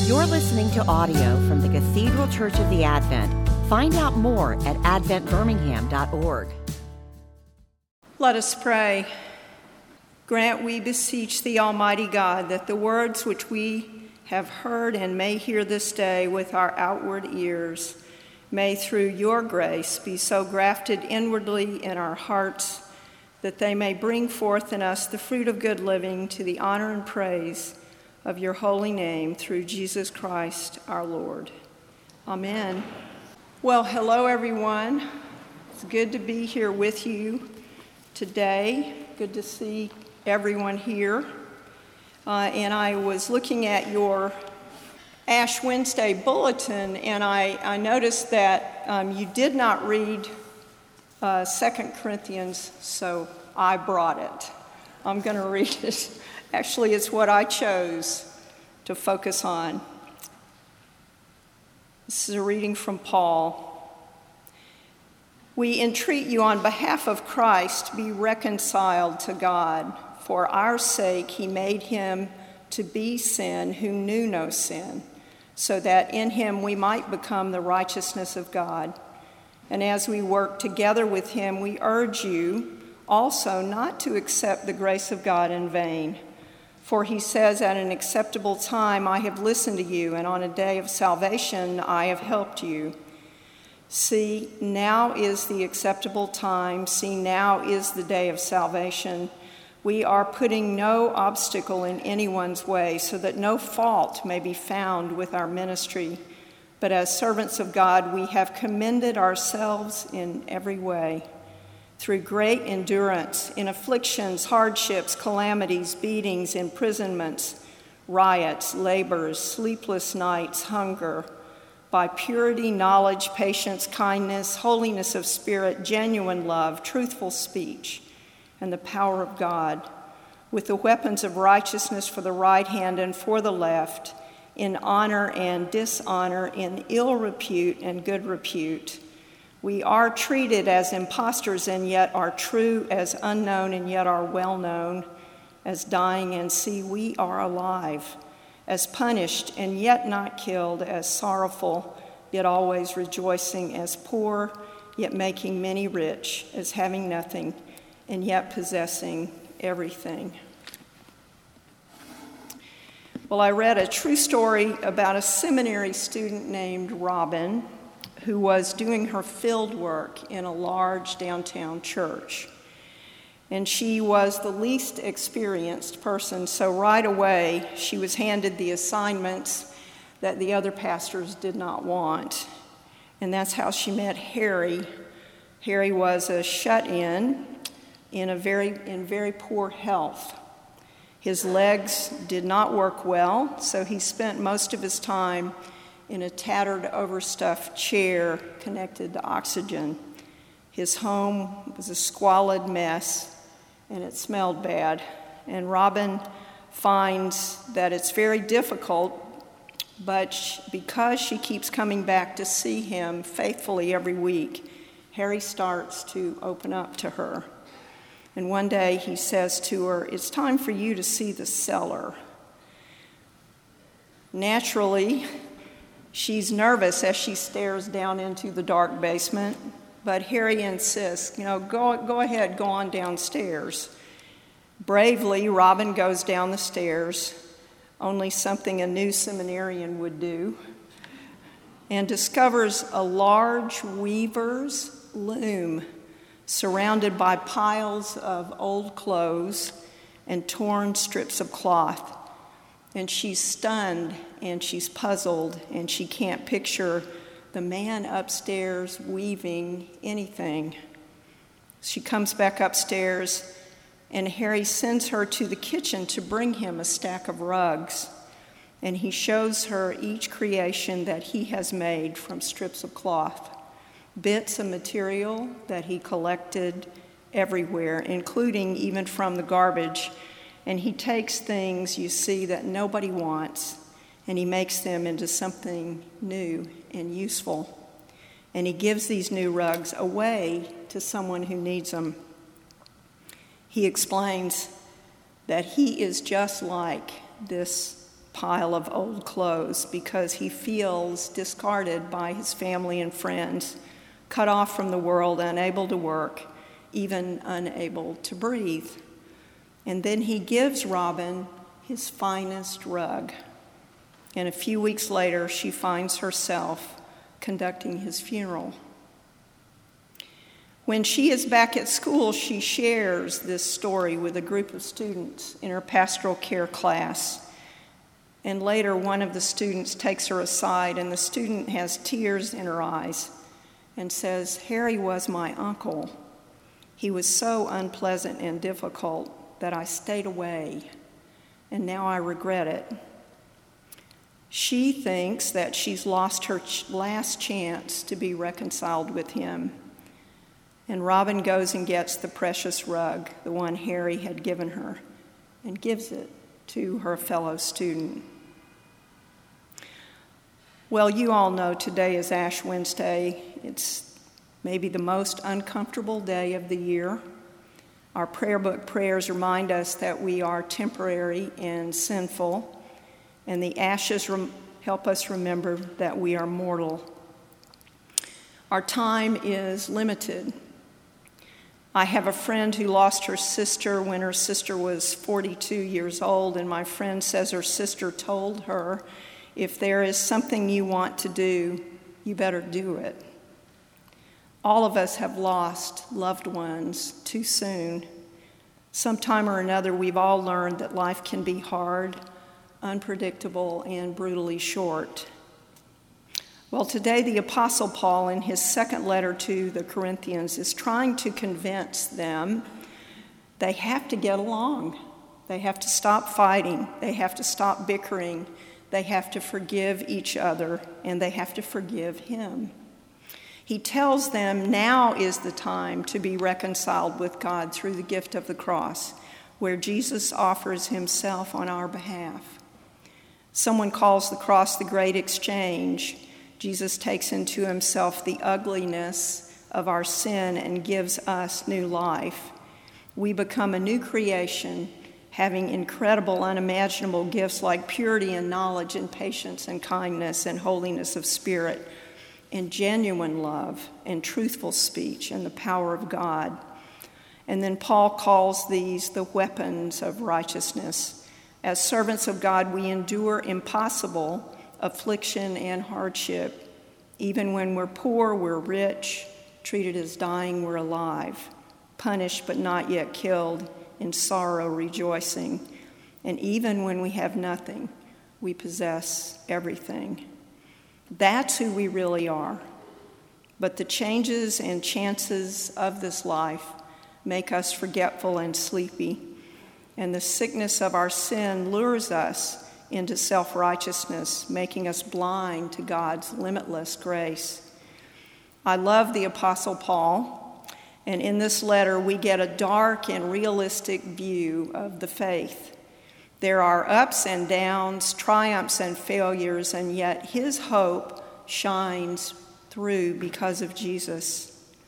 You're listening to audio from the Cathedral Church of the Advent. Find out more at adventbirmingham.org. Let us pray. Grant, we beseech thee, Almighty God, that the words which we have heard and may hear this day with our outward ears may through your grace be so grafted inwardly in our hearts that they may bring forth in us the fruit of good living to the honor and praise of your holy name through Jesus Christ our Lord. Amen. Well, hello everyone. It's good to be here with you today. Good to see everyone here. And I was looking at your Ash Wednesday bulletin, and I noticed that you did not read 2 Corinthians, so I brought it. I'm going to read it. Actually, it's what I chose to focus on. This is a reading from Paul. We entreat you on behalf of Christ, be reconciled to God. For our sake he made him to be sin who knew no sin, so that in him we might become the righteousness of God. And as we work together with him, we urge you also not to accept the grace of God in vain. For he says, at an acceptable time I have listened to you, and on a day of salvation I have helped you. See, now is the acceptable time. See, now is the day of salvation. We are putting no obstacle in anyone's way, so that no fault may be found with our ministry. But as servants of God, we have commended ourselves in every way, through great endurance, in afflictions, hardships, calamities, beatings, imprisonments, riots, labors, sleepless nights, hunger, by purity, knowledge, patience, kindness, holiness of spirit, genuine love, truthful speech, and the power of God, with the weapons of righteousness for the right hand and for the left, in honor and dishonor, in ill repute and good repute. We are treated as impostors and yet are true, as unknown and yet are well known, as dying and see we are alive, as punished and yet not killed, as sorrowful yet always rejoicing, as poor yet making many rich, as having nothing and yet possessing everything. Well, I read a true story about a seminary student named Robin who was doing her field work in a large downtown church. And she was the least experienced person, so right away she was handed the assignments that the other pastors did not want. And that's how she met Harry. Harry was a shut-in in very poor health. His legs did not work well, so he spent most of his time in a tattered, overstuffed chair connected to oxygen. His home was a squalid mess, and it smelled bad. And Robin finds that it's very difficult, but because she keeps coming back to see him faithfully every week, Harry starts to open up to her. And one day he says to her, "It's time for you to see the cellar." Naturally, she's nervous as she stares down into the dark basement, but Harry insists, go ahead, go on downstairs. Bravely, Robin goes down the stairs, only something a new seminarian would do, and discovers a large weaver's loom surrounded by piles of old clothes and torn strips of cloth. And she's stunned and she's puzzled and she can't picture the man upstairs weaving anything. She comes back upstairs and Harry sends her to the kitchen to bring him a stack of rugs. And he shows her each creation that he has made from strips of cloth, bits of material that he collected everywhere, including even from the garbage. And he takes things, you see, that nobody wants, and he makes them into something new and useful. And he gives these new rugs away to someone who needs them. He explains that he is just like this pile of old clothes because he feels discarded by his family and friends, cut off from the world, unable to work, even unable to breathe. And then he gives Robin his finest rug. And a few weeks later, she finds herself conducting his funeral. When she is back at school, she shares this story with a group of students in her pastoral care class. And later, one of the students takes her aside, and the student has tears in her eyes and says, "Harry was my uncle. He was so unpleasant and difficult that I stayed away, and now I regret it." She thinks that she's lost her last chance to be reconciled with him. And Robin goes and gets the precious rug, the one Harry had given her, and gives it to her fellow student. Well, you all know today is Ash Wednesday. It's maybe the most uncomfortable day of the year. Our prayer book prayers remind us that we are temporary and sinful, and the ashes help us remember that we are mortal. Our time is limited. I have a friend who lost her sister when her sister was 42 years old, and my friend says her sister told her, "If there is something you want to do, you better do it." All of us have lost loved ones too soon. Sometime or another, we've all learned that life can be hard, unpredictable, and brutally short. Well, today the Apostle Paul, in his second letter to the Corinthians, is trying to convince them they have to get along. They have to stop fighting. They have to stop bickering. They have to forgive each other, and they have to forgive him. He tells them now is the time to be reconciled with God through the gift of the cross, where Jesus offers himself on our behalf. Someone calls the cross the great exchange. Jesus takes into himself the ugliness of our sin and gives us new life. We become a new creation, having incredible, unimaginable gifts like purity and knowledge and patience and kindness and holiness of spirit and genuine love and truthful speech and the power of God. And then Paul calls these the weapons of righteousness. As servants of God, we endure impossible affliction and hardship. Even when we're poor, we're rich, treated as dying, we're alive, punished but not yet killed, in sorrow rejoicing. And even when we have nothing, we possess everything. That's who we really are. But the changes and chances of this life make us forgetful and sleepy, and the sickness of our sin lures us into self-righteousness, making us blind to God's limitless grace. I love the Apostle Paul, and in this letter we get a dark and realistic view of the faith. There are ups and downs, triumphs and failures, and yet his hope shines through because of Jesus.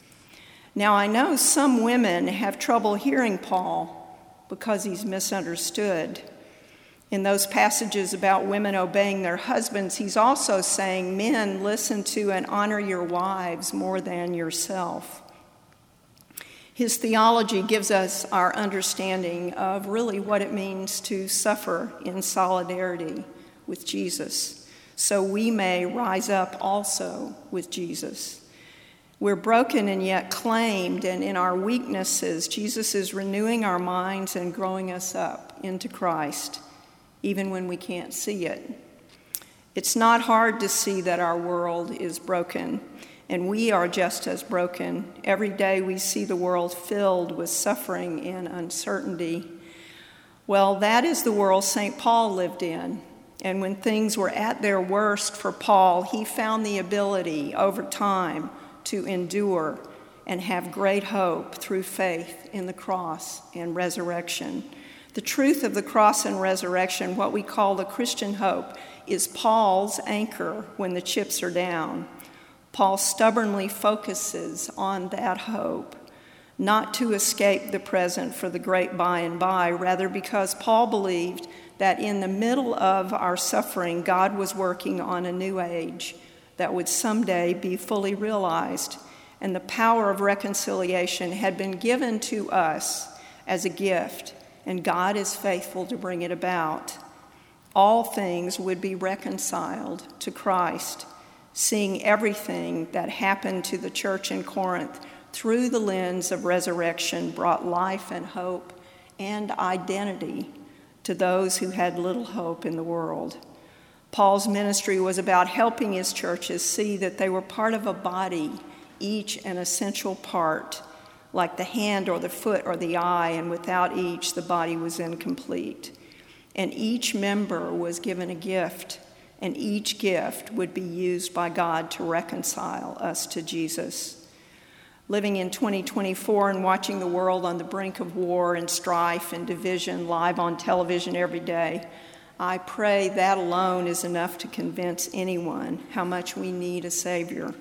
Now, I know some women have trouble hearing Paul because he's misunderstood. In those passages about women obeying their husbands, he's also saying, "Men, listen to and honor your wives more than yourself." His theology gives us our understanding of really what it means to suffer in solidarity with Jesus, so we may rise up also with Jesus. We're broken and yet claimed, and in our weaknesses, Jesus is renewing our minds and growing us up into Christ, even when we can't see it. It's not hard to see that our world is broken, and we are just as broken. Every day we see the world filled with suffering and uncertainty. Well, that is the world St. Paul lived in. And when things were at their worst for Paul, he found the ability over time to endure and have great hope through faith in the cross and resurrection. The truth of the cross and resurrection, what we call the Christian hope, is Paul's anchor when the chips are down. Paul stubbornly focuses on that hope, not to escape the present for the great by and by, rather because Paul believed that in the middle of our suffering, God was working on a new age that would someday be fully realized, and the power of reconciliation had been given to us as a gift, and God is faithful to bring it about. All things would be reconciled to Christ, seeing everything that happened to the church in Corinth through the lens of resurrection brought life and hope and identity to those who had little hope in the world. Paul's ministry was about helping his churches see that they were part of a body, each an essential part, like the hand or the foot or the eye, and without each, the body was incomplete. And each member was given a gift, and each gift would be used by God to reconcile us to Jesus. Living in 2024 and watching the world on the brink of war and strife and division live on television every day, I pray that alone is enough to convince anyone how much we need a Savior.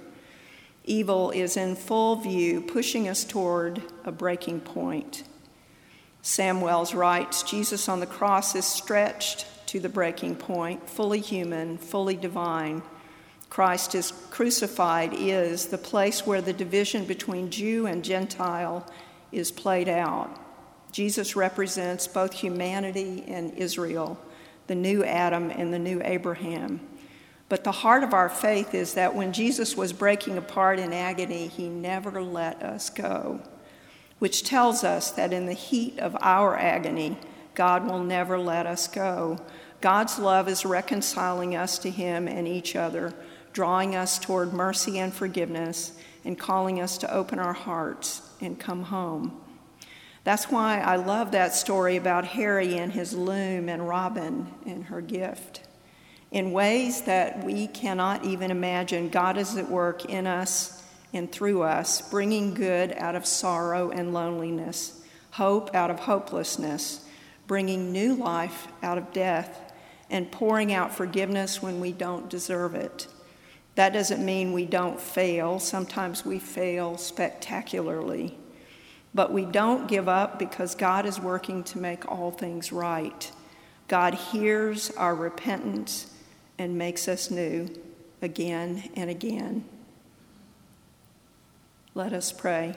Evil is in full view, pushing us toward a breaking point. Sam Wells writes, Jesus on the cross is stretched to the breaking point, fully human, fully divine. Christ is crucified is the place where the division between Jew and Gentile is played out. Jesus represents both humanity and Israel, the new Adam and the new Abraham. But the heart of our faith is that when Jesus was breaking apart in agony, he never let us go, which tells us that in the heat of our agony, God will never let us go. God's love is reconciling us to him and each other, drawing us toward mercy and forgiveness, and calling us to open our hearts and come home. That's why I love that story about Harry and his loom and Robin and her gift. In ways that we cannot even imagine, God is at work in us and through us, bringing good out of sorrow and loneliness, hope out of hopelessness, bringing new life out of death, and pouring out forgiveness when we don't deserve it. That doesn't mean we don't fail. Sometimes we fail spectacularly. But we don't give up because God is working to make all things right. God hears our repentance and makes us new again and again. Let us pray.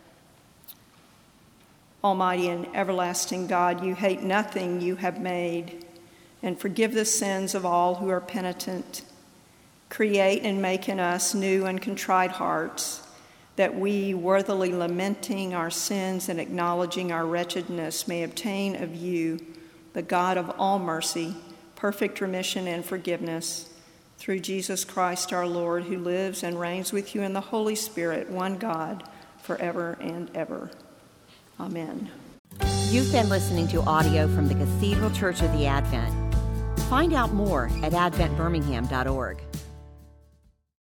Almighty and everlasting God, you hate nothing you have made, and forgive the sins of all who are penitent. Create and make in us new and contrite hearts, that we, worthily lamenting our sins and acknowledging our wretchedness, may obtain of you, the God of all mercy, perfect remission and forgiveness, through Jesus Christ our Lord, who lives and reigns with you in the Holy Spirit, one God, forever and ever. Amen. You've been listening to audio from the Cathedral Church of the Advent. Find out more at adventbirmingham.org.